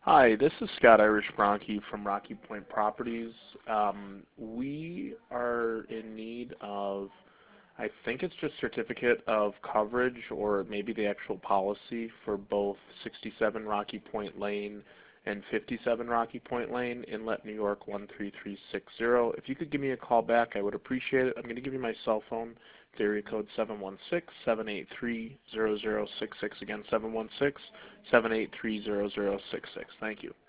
Hi, this is Scott Irish Bronke from Rocky Point Properties. We are in need of, I think it's just certificate of coverage or maybe the actual policy for both 67 Rocky Point Lane and 57 Rocky Point Lane, Inlet, New York 13360. If you could give me a call back, I would appreciate it. I'm going to give you my cell phone. It's area code 716-783-0066. Again, 716-783-0066. Thank you.